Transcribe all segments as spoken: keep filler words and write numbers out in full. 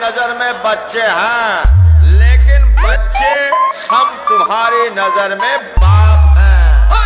नजर में बच्चे हैं, लेकिन बच्चे हम तुम्हारी नजर में बाप हैं।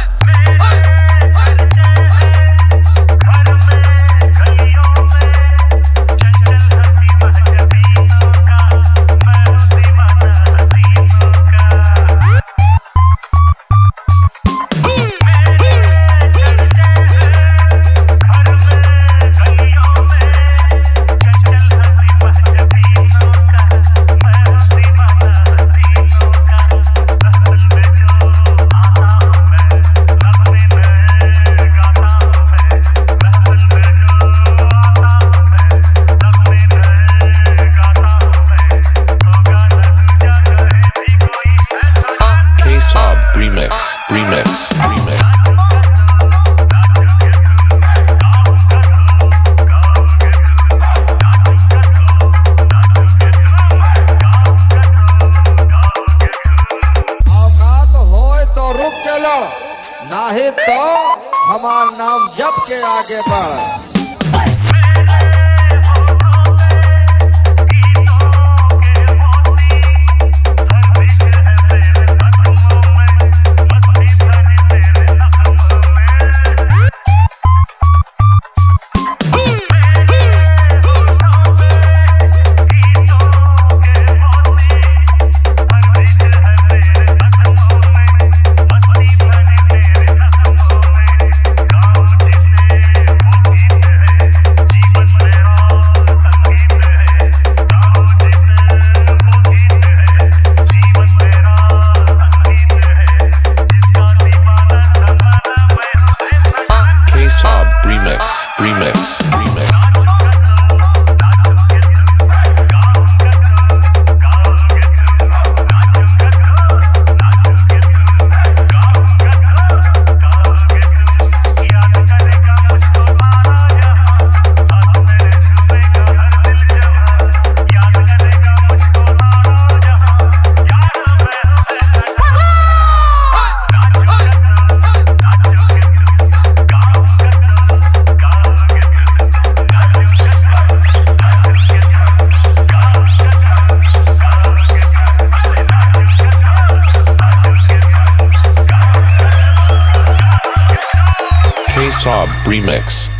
K-Sob Remix, Remix, Remix. औकात होए तो रुक के लड़, नाही तो हमार नाम जप के आगे बढ़। K-Sob Remix, Remix, Remix. K-Sob Remix.